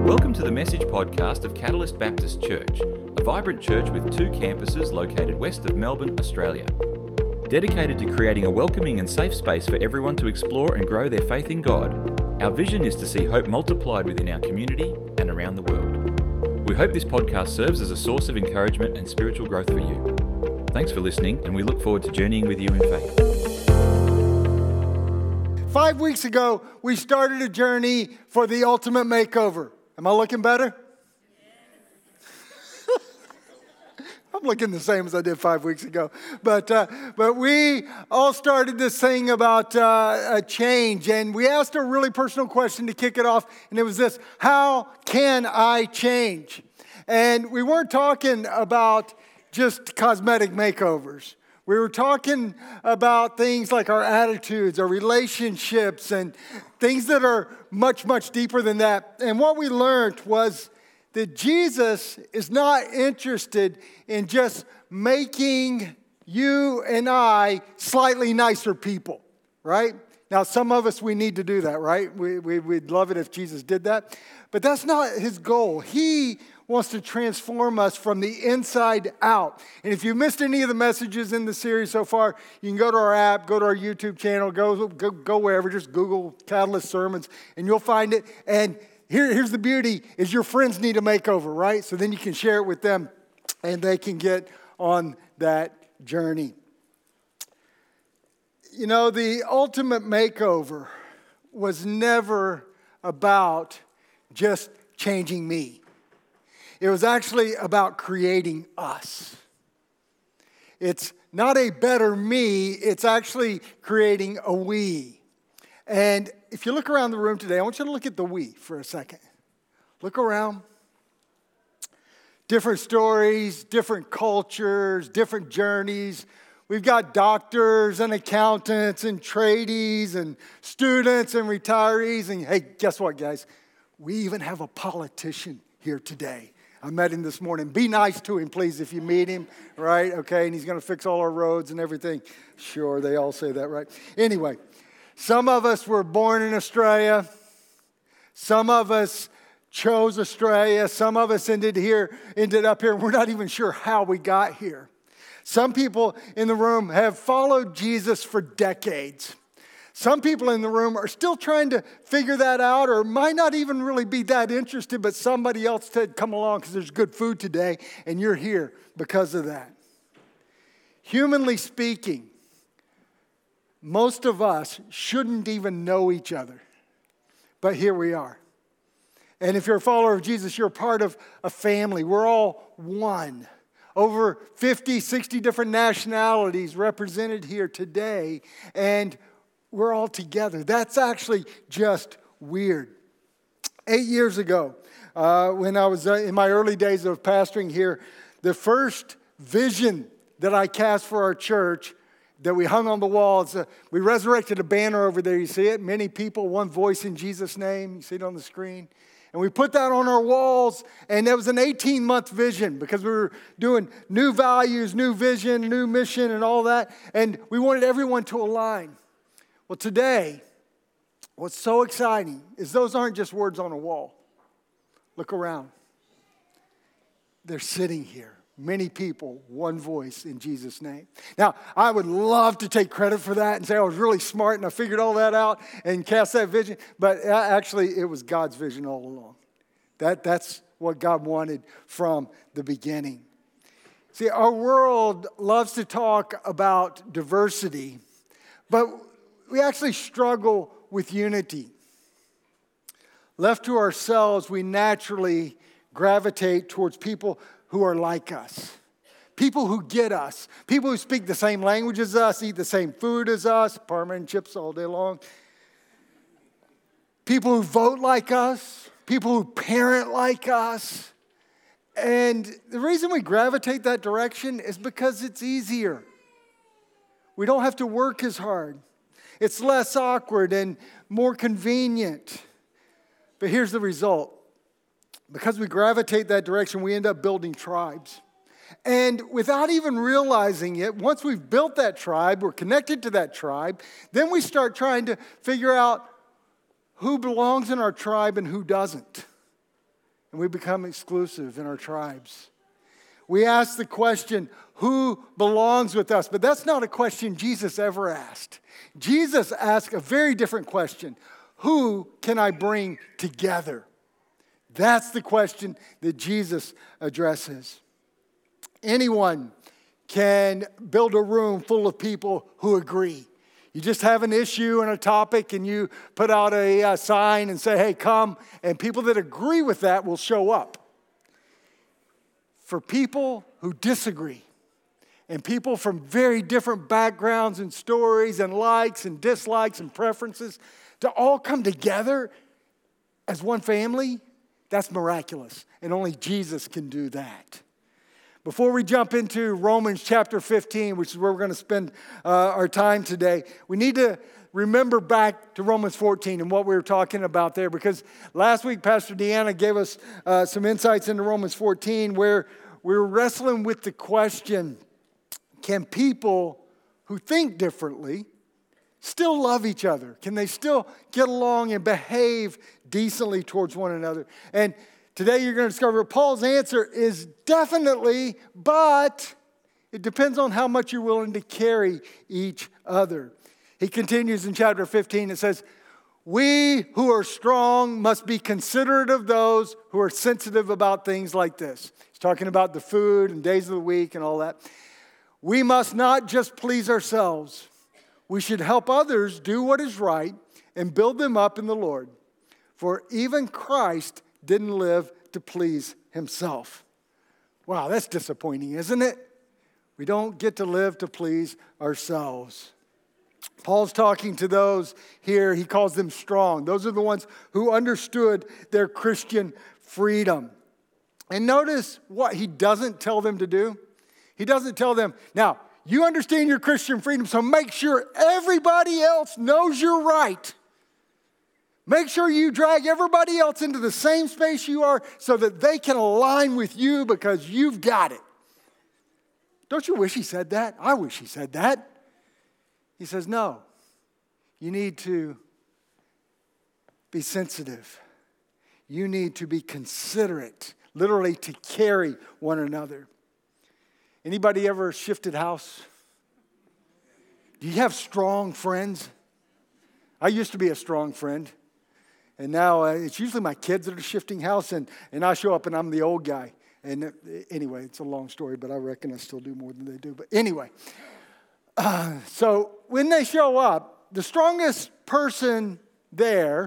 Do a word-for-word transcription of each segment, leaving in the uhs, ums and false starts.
Welcome to the Message podcast of Catalyst Baptist Church, a vibrant church with two campuses located west of Melbourne, Australia. Dedicated to creating a welcoming and safe space for everyone to explore and grow their faith in God, our vision is to see hope multiplied within our community and around the world. We hope this podcast serves as a source of encouragement and spiritual growth for you. Thanks for listening, and we look forward to journeying with you in faith. Five weeks ago, we started a journey for the ultimate makeover. Am I looking better? I'm looking the same as I did five weeks ago. But uh, but we all started this thing about uh, a change. And we asked a really personal question to kick it off. And it was this: how can I change? And we weren't talking about just cosmetic makeovers. We were talking about things like our attitudes, our relationships, and things that are much, much deeper than that. And what we learned was that Jesus is not interested in just making you and I slightly nicer people, right? Now, some of us, we need to do that, right? We, we, we'd love it if Jesus did that. But that's not his goal. He wants to transform us from the inside out. And if you missed any of the messages in the series so far, you can go to our app, go to our YouTube channel, go, go, go wherever, just Google Catalyst Sermons, and you'll find it. And here, here's the beauty, is your friends need a makeover, right? So then you can share it with them, and they can get on that journey. You know, the ultimate makeover was never about just changing me. It was actually about creating us. It's not a better me, it's actually creating a we. And if you look around the room today, I want you to look at the we for a second. Look around. Different stories, different cultures, different journeys. We've got doctors and accountants and tradies and students and retirees. And hey, guess what, guys? We even have a politician here today. I met him this morning. Be nice to him, please, if you meet him, right? Okay, and he's going to fix all our roads and everything. Sure, they all say that, right? Anyway, some of us were born in Australia. Some of us chose Australia. Some of us ended here, ended up here. We're not even sure how we got here. Some people in the room have followed Jesus for decades. Some people in the room are still trying to figure that out, or might not even really be that interested, but somebody else said, come along because there's good food today, and you're here because of that. Humanly speaking, most of us shouldn't even know each other, but here we are. And if you're a follower of Jesus, you're a part of a family. We're all one. Over fifty, sixty different nationalities represented here today, and we're all together. That's actually just weird. Eight years ago, uh, when I was uh, in my early days of pastoring here, the first vision that I cast for our church that we hung on the walls, uh, we resurrected a banner over there. You see it? Many people, one voice in Jesus' name. You see it on the screen. And we put that on our walls, and that was an eighteen-month vision because we were doing new values, new vision, new mission, and all that. And we wanted everyone to align. Well, today, what's so exciting is those aren't just words on a wall. Look around. They're sitting here. Many people, one voice in Jesus' name. Now, I would love to take credit for that and say I was really smart and I figured all that out and cast that vision. But actually, it was God's vision all along. That, that's what God wanted from the beginning. See, our world loves to talk about diversity, but we actually struggle with unity. Left to ourselves, we naturally gravitate towards people who are like us. People who get us. People who speak the same language as us, eat the same food as us, parma and chips all day long. People who vote like us. People who parent like us. And the reason we gravitate that direction is because it's easier. We don't have to work as hard. It's less awkward and more convenient. But here's the result. Because we gravitate that direction, we end up building tribes. And without even realizing it, once we've built that tribe, we're connected to that tribe, then we start trying to figure out who belongs in our tribe and who doesn't. and we become exclusive in our tribes. We ask the question, who belongs with us? But that's not a question Jesus ever asked. Jesus asked a very different question. Who can I bring together? That's the question that Jesus addresses. Anyone can build a room full of people who agree. You just have an issue and a topic and you put out a, a sign and say, hey, come. And people that agree with that will show up. For people who disagree, and people from very different backgrounds and stories and likes and dislikes and preferences, to all come together as one family, that's miraculous. And only Jesus can do that. Before we jump into Romans chapter fifteen, which is where we're going to spend uh, our time today, we need to remember back to Romans fourteen and what we were talking about there, because last week Pastor Deanna gave us uh, some insights into Romans fourteen where we were wrestling with the question, can people who think differently still love each other? Can they still get along and behave decently towards one another? And today you're going to discover Paul's answer is definitely, but it depends on how much you're willing to carry each other. He continues in chapter fifteen, it says, we who are strong must be considerate of those who are sensitive about things like this. He's talking about the food and days of the week and all that. We must not just please ourselves. We should help others do what is right and build them up in the Lord. For even Christ didn't live to please himself. Wow, that's disappointing, isn't it? We don't get to live to please ourselves. Paul's talking to those here, he calls them strong. Those are the ones who understood their Christian freedom. And notice what he doesn't tell them to do. He doesn't tell them, now, you understand your Christian freedom, so make sure everybody else knows you're right. Make sure you drag everybody else into the same space you are so that they can align with you because you've got it. Don't you wish he said that? I wish he said that. He says, no, you need to be sensitive. You need to be considerate, literally to carry one another. Anybody ever shifted house? Do you have strong friends? I used to be a strong friend. And now uh, it's usually my kids that are shifting house, and, and I show up and I'm the old guy. And uh, anyway, it's a long story, but I reckon I still do more than they do. But anyway, uh, so when they show up, the strongest person there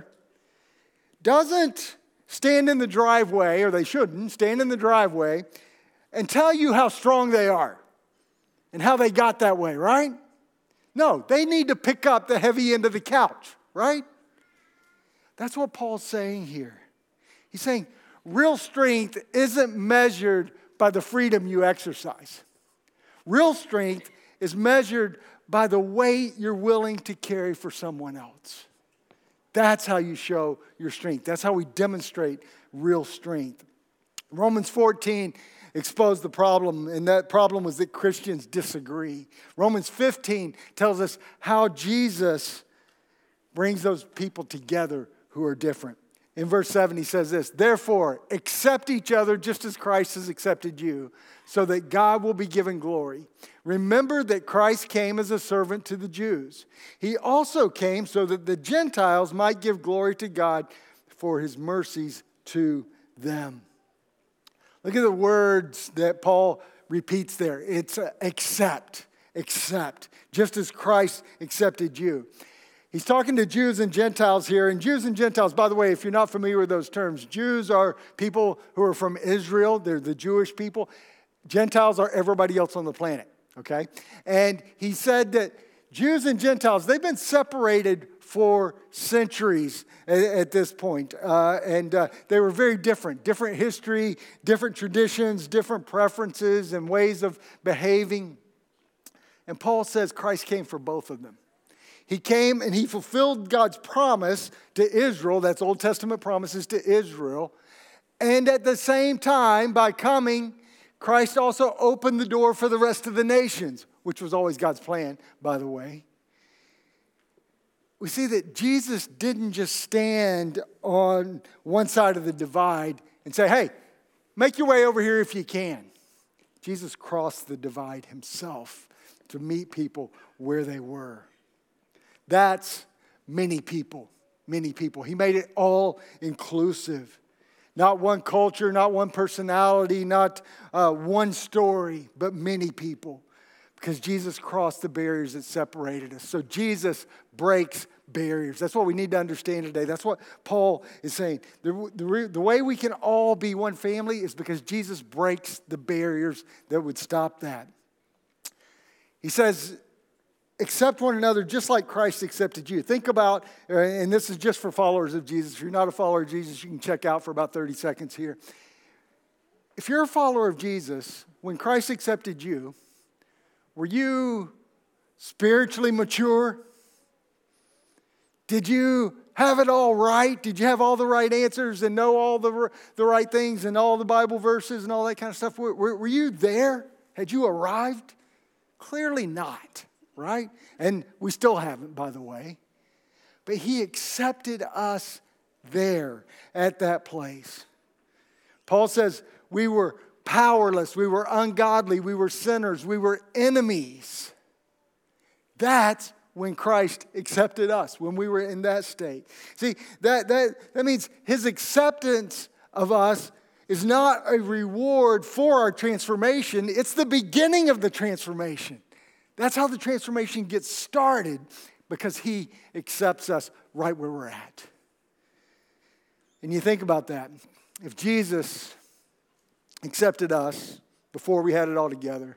doesn't stand in the driveway, or they shouldn't stand in the driveway, and tell you how strong they are and how they got that way, right? No, they need to pick up the heavy end of the couch, right? That's what Paul's saying here. He's saying real strength isn't measured by the freedom you exercise. Real strength is measured by the weight you're willing to carry for someone else. That's how you show your strength. That's how we demonstrate real strength. Romans fourteen exposed the problem, and that problem was that Christians disagree. Romans fifteen tells us how Jesus brings those people together who are different. In verse seven, he says this, therefore, accept each other just as Christ has accepted you, so that God will be given glory. Remember that Christ came as a servant to the Jews. He also came so that the Gentiles might give glory to God for his mercies to them. Look at the words that Paul repeats there. It's uh, accept, accept, just as Christ accepted you. He's talking to Jews and Gentiles here. And Jews and Gentiles, by the way, if you're not familiar with those terms, Jews are people who are from Israel. They're the Jewish people. Gentiles are everybody else on the planet, okay? And he said that Jews and Gentiles, they've been separated for centuries at, at this point. Uh, and uh, they were very different. Different history, different traditions, different preferences and ways of behaving. And Paul says Christ came for both of them. He came and he fulfilled God's promise to Israel. That's Old Testament promises to Israel. And at the same time, by coming, Christ also opened the door for the rest of the nations, which was always God's plan, by the way. we see that Jesus didn't just stand on one side of the divide and say, hey, make your way over here if you can. Jesus crossed the divide himself to meet people where they were. That's many people, many people. He made it all inclusive. Not one culture, not one personality, not uh, one story, but many people. Because Jesus crossed the barriers that separated us. So Jesus breaks barriers. That's what we need to understand today. That's what Paul is saying. The, the, the way we can all be one family is because Jesus breaks the barriers that would stop that. He says, accept one another just like Christ accepted you. Think about, and this is just for followers of Jesus. If you're not a follower of Jesus, you can check out for about thirty seconds here. If you're a follower of Jesus, when Christ accepted you, were you spiritually mature? Did you have it all right? Did you have all the right answers and know all the, the right things and all the Bible verses and all that kind of stuff? Were, were, were you there? Had you arrived? Clearly not, right? And we still haven't, by the way. But he accepted us there at that place. Paul says we were powerless, we were ungodly, we were sinners, we were enemies. That's when Christ accepted us, when we were in that state. See, that, that, that means his acceptance of us is not a reward for our transformation. It's the beginning of the transformation. That's how the transformation gets started, because he accepts us right where we're at. And you think about that. If Jesus accepted us before we had it all together,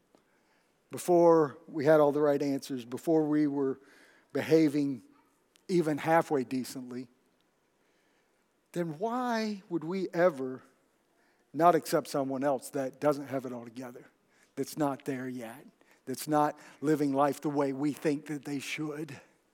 before we had all the right answers, before we were behaving even halfway decently, then why would we ever not accept someone else that doesn't have it all together, that's not there yet, that's not living life the way we think that they should?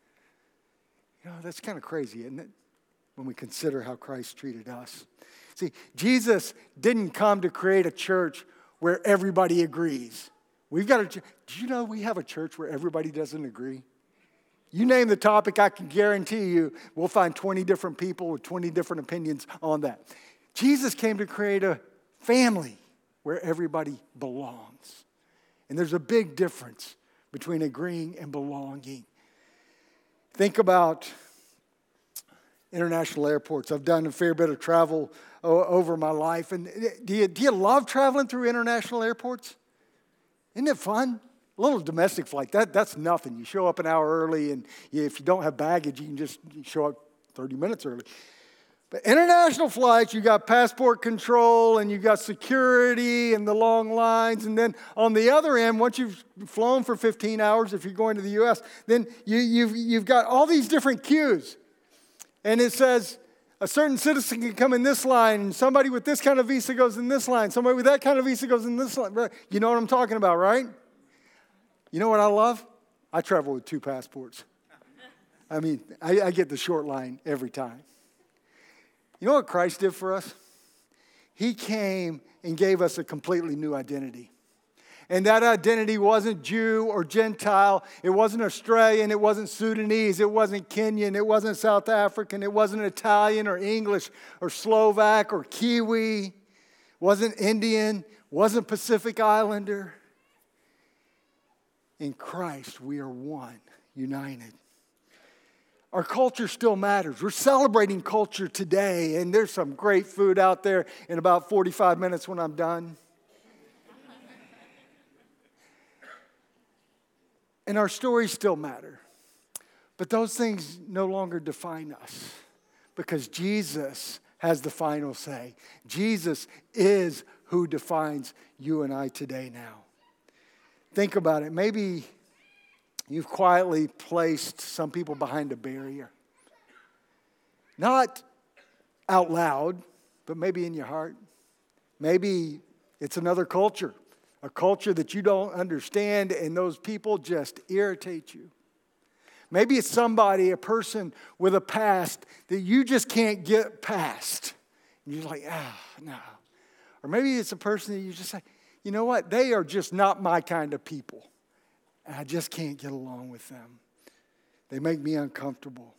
You know, that's kind of crazy, isn't it? When we consider how Christ treated us. See, Jesus didn't come to create a church where everybody agrees. We've got a, do you know we have a church where everybody doesn't agree? You name the topic, I can guarantee you we'll find twenty different people with twenty different opinions on that. Jesus came to create a family where everybody belongs. And there's a big difference between agreeing and belonging. Think about international airports. I've done a fair bit of travel over my life. And do you, do you love traveling through international airports? Isn't it fun? A little domestic flight, that, that's nothing. You show up an hour early, and you, if you don't have baggage, you can just show up thirty minutes early. But international flights, you got passport control, and you got security and the long lines. And then on the other end, once you've flown for fifteen hours, if you're going to the U S, then you, you've, you've got all these different queues. And it says a certain citizen can come in this line, and somebody with this kind of visa goes in this line. Somebody with that kind of visa goes in this line. You know what I'm talking about, right? You know what I love? I travel with two passports. I mean, I, I get the short line every time. You know what Christ did for us? He came and gave us a completely new identity. And that identity wasn't Jew or Gentile. It wasn't Australian. It wasn't Sudanese. It wasn't Kenyan. It wasn't South African. It wasn't Italian or English or Slovak or Kiwi. It wasn't Indian. It wasn't Pacific Islander. In Christ, we are one, united. Our culture still matters. We're celebrating culture today, and there's some great food out there in about forty-five minutes when I'm done. And our stories still matter. But those things no longer define us, because Jesus has the final say. Jesus is who defines you and I today now. Think about it. Maybe you've quietly placed some people behind a barrier. Not out loud, but maybe in your heart. Maybe it's another culture. A culture that you don't understand, and those people just irritate you. Maybe it's somebody, a person with a past that you just can't get past. And you're like, ah, no. Or maybe it's a person that you just say, you know what? They are just not my kind of people. And I just can't get along with them. They make me uncomfortable.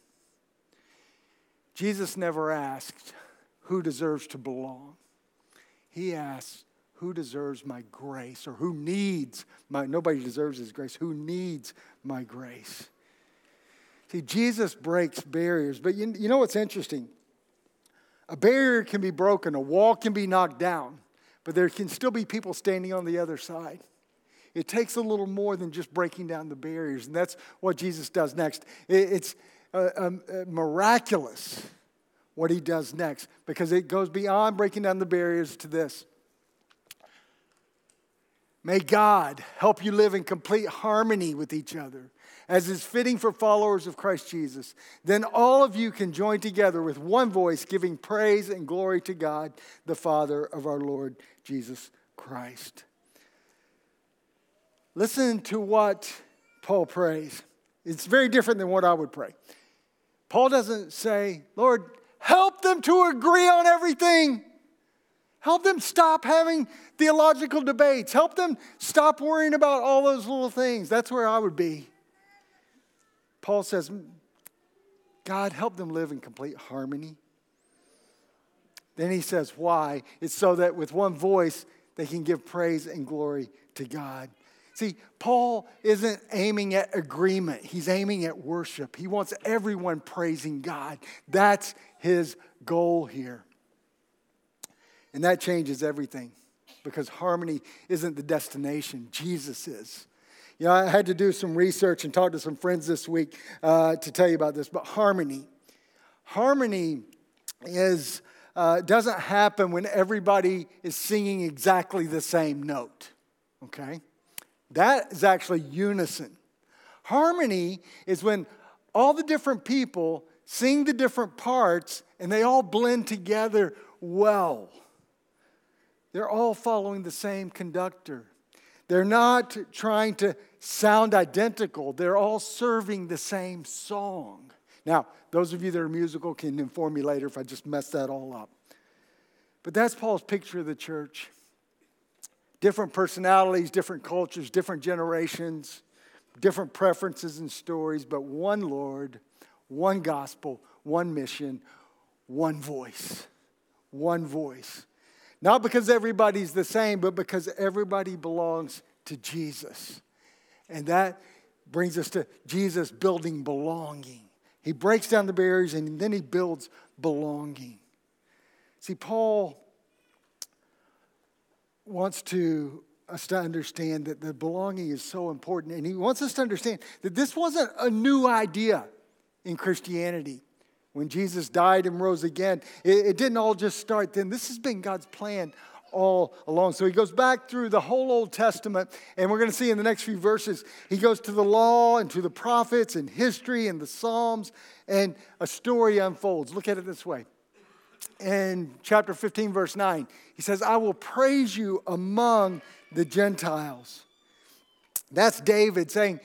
Jesus never asked who deserves to belong. He asked who deserves my grace, or who needs my, nobody deserves his grace, who needs my grace. See, Jesus breaks barriers, but you, you know what's interesting? A barrier can be broken, a wall can be knocked down, but there can still be people standing on the other side. It takes a little more than just breaking down the barriers, and that's what Jesus does next. It, it's uh, um, uh, miraculous what he does next, because it goes beyond breaking down the barriers to this. May God help you live in complete harmony with each other, as is fitting for followers of Christ Jesus. Then all of you can join together with one voice, giving praise and glory to God, the Father of our Lord Jesus Christ. Listen to what Paul prays. It's very different than what I would pray. Paul doesn't say, Lord, help them to agree on everything. Help them stop having theological debates. Help them stop worrying about all those little things. That's where I would be. Paul says, God, help them live in complete harmony. Then he says, why? It's so that with one voice, they can give praise and glory to God. See, Paul isn't aiming at agreement. He's aiming at worship. He wants everyone praising God. That's his goal here. And that changes everything, because harmony isn't the destination. Jesus is. You know, I had to do some research and talk to some friends this week uh, to tell you about this. But harmony, harmony is uh, doesn't happen when everybody is singing exactly the same note. Okay, that is actually unison. Harmony is when all the different people sing the different parts and they all blend together well. They're all following the same conductor. They're not trying to sound identical. They're all serving the same song. Now, those of you that are musical can inform me later if I just mess that all up. But that's Paul's picture of the church. Different personalities, different cultures, different generations, different preferences and stories, but one Lord, one gospel, one mission, one voice. One voice. Not because everybody's the same, but because everybody belongs to Jesus. And that brings us to Jesus building belonging. He breaks down the barriers and then he builds belonging. See, Paul wants to us to understand that the belonging is so important. And he wants us to understand that this wasn't a new idea in Christianity. When Jesus died and rose again, it, it didn't all just start then. This has been God's plan all along. So he goes back through the whole Old Testament, and we're going to see in the next few verses, he goes to the law and to the prophets and history and the Psalms, and a story unfolds. Look at it this way. In chapter fifteen, verse nine, he says, I will praise you among the Gentiles. That's David saying,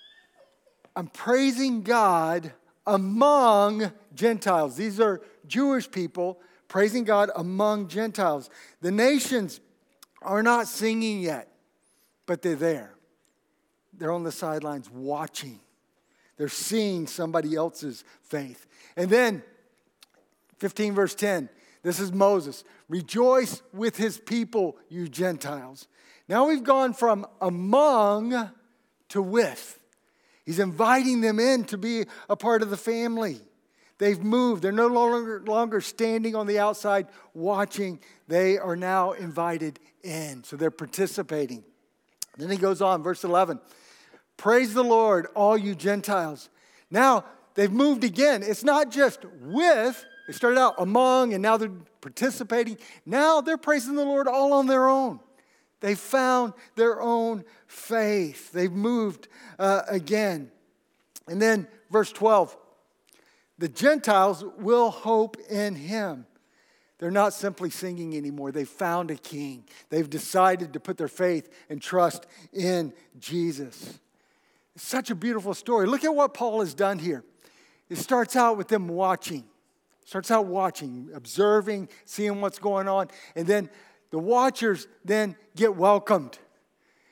I'm praising God among Gentiles. These are Jewish people praising God among Gentiles. The nations are not singing yet, but they're there. They're on the sidelines watching. They're seeing somebody else's faith. And then, fifteen verse ten, this is Moses. Rejoice with his people, you Gentiles. Now we've gone from among to with. He's inviting them in to be a part of the family. They've moved. They're no longer, longer standing on the outside watching. They are now invited in. So they're participating. Then he goes on, verse eleven. Praise the Lord, all you Gentiles. Now they've moved again. It's not just with. They started out among and now they're participating. Now they're praising the Lord all on their own. They found their own faith. They've moved uh, again. And then verse twelve, the Gentiles will hope in him. They're not simply singing anymore. They've found a king. They've decided to put their faith and trust in Jesus. It's such a beautiful story. Look at what Paul has done here. It starts out with them watching. Starts out watching, observing, seeing what's going on. And then the watchers then get welcomed.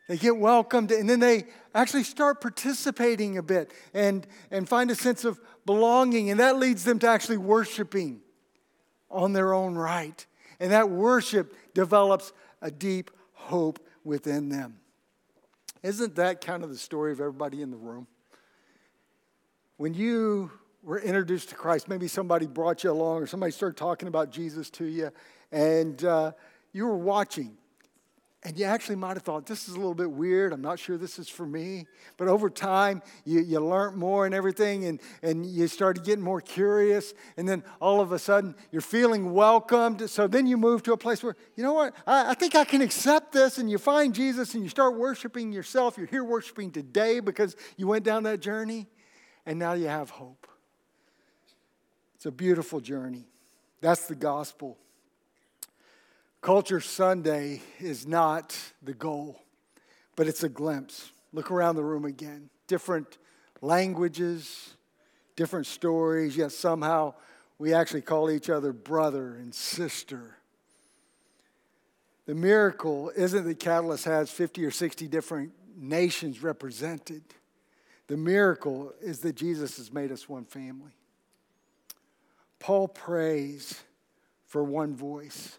They get welcomed, and then they actually start participating a bit and, and find a sense of belonging, and that leads them to actually worshiping on their own right. And that worship develops a deep hope within them. Isn't that kind of the story of everybody in the room? When you were introduced to Christ, maybe somebody brought you along or somebody started talking about Jesus to you, and uh, you were watching. And you actually might have thought, this is a little bit weird. I'm not sure this is for me. But over time, you, you learned more and everything, and, and you started getting more curious. And then all of a sudden, you're feeling welcomed. So then you move to a place where, you know what, I, I think I can accept this. And you find Jesus, and you start worshiping yourself. You're here worshiping today because you went down that journey. And now you have hope. It's a beautiful journey. That's the gospel. Culture Sunday is not the goal, but it's a glimpse. Look around the room again. Different languages, different stories, yet somehow we actually call each other brother and sister. The miracle isn't that Catalyst has fifty or sixty different nations represented. The miracle is that Jesus has made us one family. Paul prays for one voice.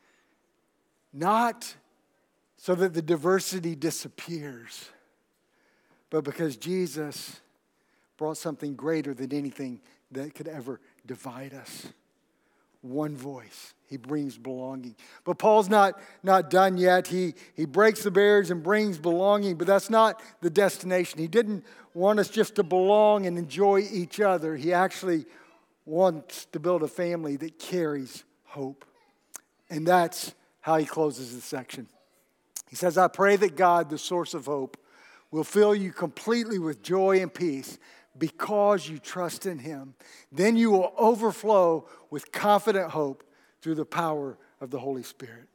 Not so that the diversity disappears, but because Jesus brought something greater than anything that could ever divide us. One voice. He brings belonging. But Paul's not, not done yet. He, he breaks the barriers and brings belonging, but that's not the destination. He didn't want us just to belong and enjoy each other. He actually wants to build a family that carries hope. And that's how he closes this section. He says, I pray that God, the source of hope, will fill you completely with joy and peace because you trust in him. Then you will overflow with confident hope through the power of the Holy Spirit.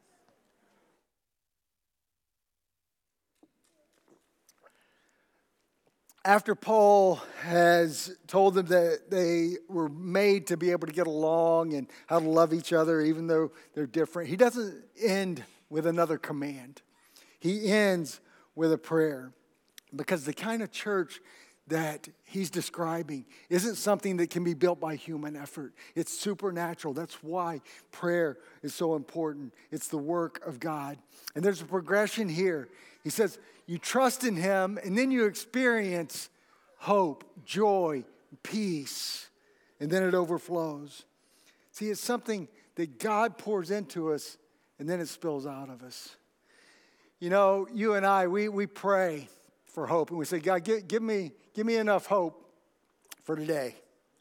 After Paul has told them that they were made to be able to get along and how to love each other even though they're different, he doesn't end with another command. He ends with a prayer, because the kind of church that he's describing isn't something that can be built by human effort. It's supernatural. That's why prayer is so important. It's the work of God. And there's a progression here. He says, you trust in him, and then you experience hope, joy, peace, and then it overflows. See, it's something that God pours into us, and then it spills out of us. You know, you and I, we, we pray for hope, and we say, God, give, give me, give me enough hope for today.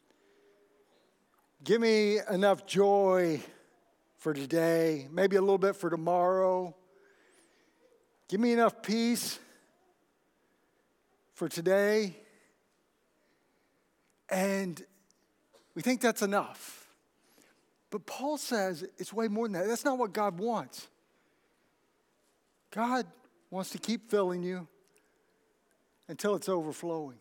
Give me enough joy for today, maybe a little bit for tomorrow. Give me enough peace for today. And we think that's enough. But Paul says it's way more than that. That's not what God wants. God wants to keep filling you until it's overflowing.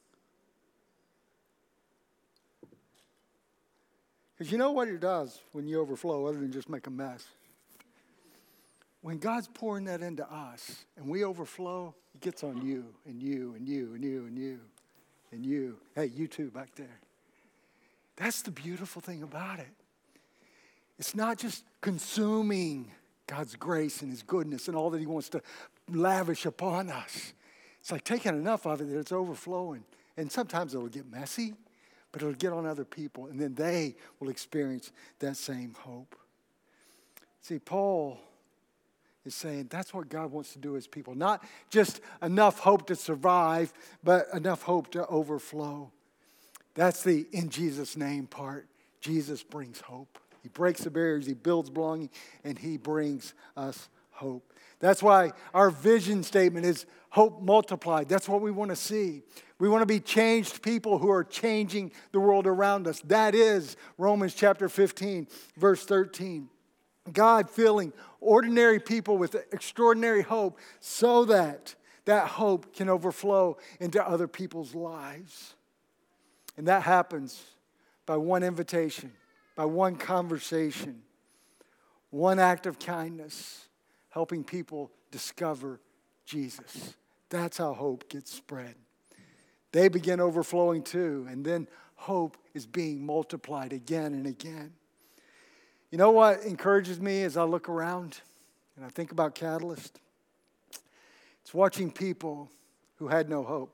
Because you know what it does when you overflow, other than just make a mess? When God's pouring that into us and we overflow, it gets on you and you and you and you and you and you. Hey, you too back there. That's the beautiful thing about it. It's not just consuming God's grace and his goodness and all that he wants to lavish upon us. It's like taking enough of it that it's overflowing. And sometimes it'll get messy, but it'll get on other people, and then they will experience that same hope. See, Paul is saying that's what God wants to do as people. Not just enough hope to survive, but enough hope to overflow. That's the in Jesus' name part. Jesus brings hope. He breaks the barriers, he builds belonging, and he brings us hope. That's why our vision statement is hope multiplied. That's what we want to see. We want to be changed people who are changing the world around us. That is Romans chapter fifteen, verse thirteen. God filling ordinary people with extraordinary hope so that that hope can overflow into other people's lives. And that happens by one invitation, by one conversation, one act of kindness, helping people discover Jesus. That's how hope gets spread. They begin overflowing too, and then hope is being multiplied again and again. You know what encourages me as I look around and I think about Catalyst? It's watching people who had no hope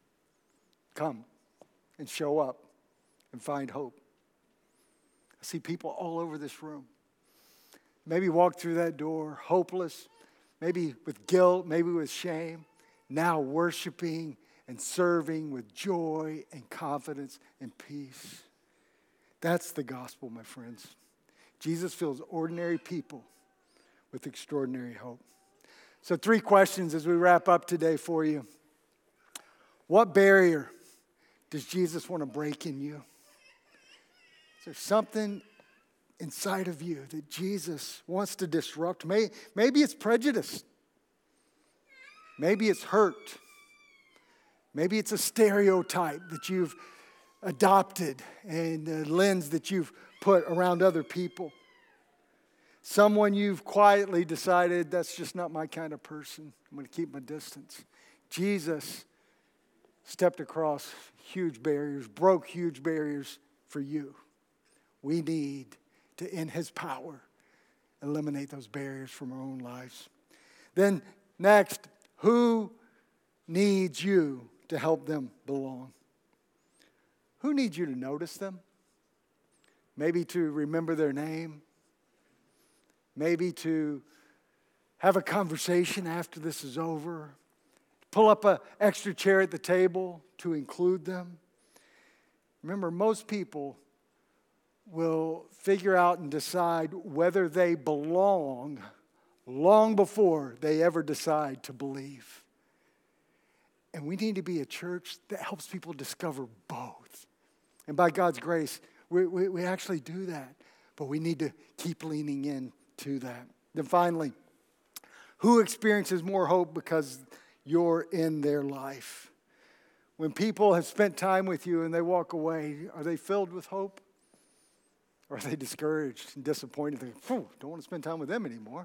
come and show up and find hope. I see people all over this room. Maybe walk through that door hopeless, maybe with guilt, maybe with shame, now worshiping and serving with joy and confidence and peace. That's the gospel, my friends. Jesus fills ordinary people with extraordinary hope. So three questions as we wrap up today for you. What barrier does Jesus want to break in you? Is there something inside of you that Jesus wants to disrupt? Maybe it's prejudice. Maybe it's hurt. Maybe it's a stereotype that you've adopted and a lens that you've put around other people. Someone you've quietly decided, that's just not my kind of person. I'm going to keep my distance. Jesus stepped across huge barriers, broke huge barriers for you. We need to, in His power, eliminate those barriers from our own lives. Then next, who needs you to help them belong? Who needs you to notice them? Maybe to remember their name. Maybe to have a conversation after this is over. Pull up an extra chair at the table to include them. Remember, most people will figure out and decide whether they belong long before they ever decide to believe. And we need to be a church that helps people discover both. And by God's grace, we, we, we actually do that. But we need to keep leaning in to that. Then finally, who experiences more hope because you're in their life? When people have spent time with you and they walk away, are they filled with hope? Or are they discouraged and disappointed? They think, don't want to spend time with them anymore.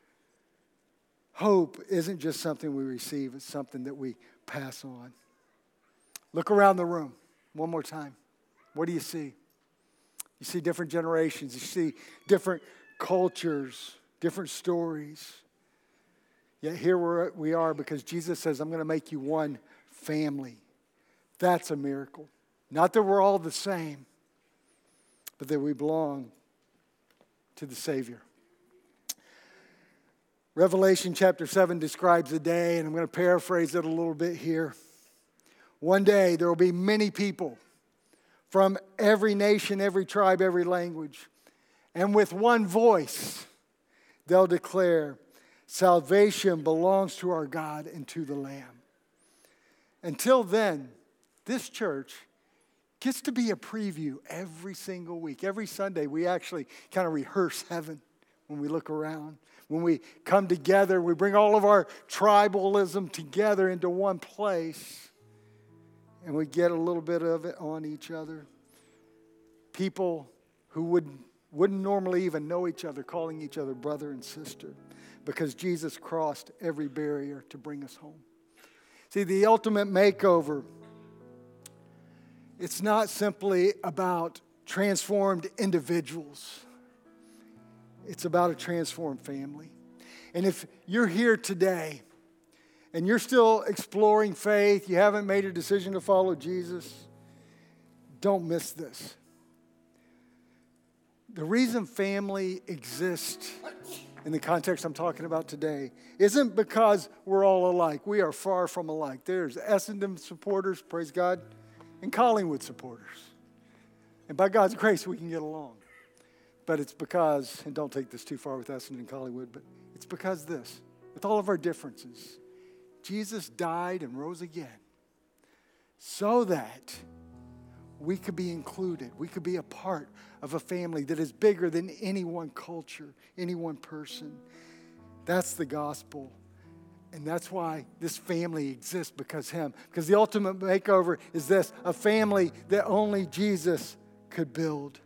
Hope isn't just something we receive, it's something that we pass on. Look around the room one more time. What do you see? You see different generations. You see different cultures, different stories. Yet here we are because Jesus says, I'm going to make you one family. That's a miracle. Not that we're all the same, but that we belong to the Savior. Revelation chapter seven describes a day, and I'm going to paraphrase it a little bit here. One day there will be many people from every nation, every tribe, every language. And with one voice, they'll declare, salvation belongs to our God and to the Lamb. Until then, this church gets to be a preview every single week. Every Sunday, we actually kind of rehearse heaven when we look around. When we come together, we bring all of our tribalism together into one place. And we get a little bit of it on each other. People who wouldn't, wouldn't normally even know each other, calling each other brother and sister. Because Jesus crossed every barrier to bring us home. See, the ultimate makeover, it's not simply about transformed individuals. It's about a transformed family. And if you're here today and you're still exploring faith, you haven't made a decision to follow Jesus, don't miss this. The reason family exists in the context I'm talking about today isn't because we're all alike. We are far from alike. There's Essendon supporters, praise God, and Collingwood supporters. And by God's grace, we can get along. But it's because, and don't take this too far with Essendon and Collingwood, but it's because this, with all of our differences, Jesus died and rose again so that we could be included. We could be a part of a family that is bigger than any one culture, any one person. That's the gospel. And that's why this family exists, because him. Because the ultimate makeover is this, a family that only Jesus could build.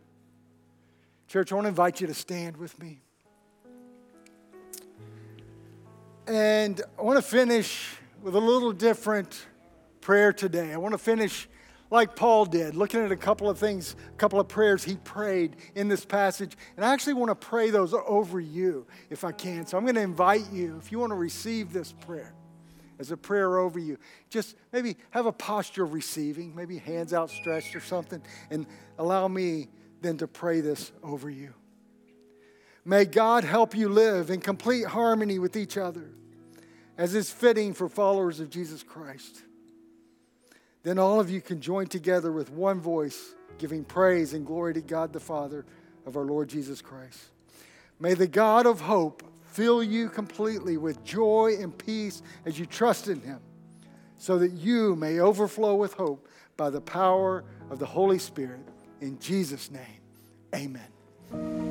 Church, I want to invite you to stand with me. And I want to finish with a little different prayer today. I want to finish like Paul did, looking at a couple of things, a couple of prayers he prayed in this passage. And I actually want to pray those over you if I can. So I'm going to invite you, if you want to receive this prayer as a prayer over you, just maybe have a posture of receiving, maybe hands outstretched or something, and allow me then to pray this over you. May God help you live in complete harmony with each other, as is fitting for followers of Jesus Christ. Then all of you can join together with one voice, giving praise and glory to God the Father of our Lord Jesus Christ. May the God of hope fill you completely with joy and peace as you trust in Him, so that you may overflow with hope by the power of the Holy Spirit. In Jesus' name, amen.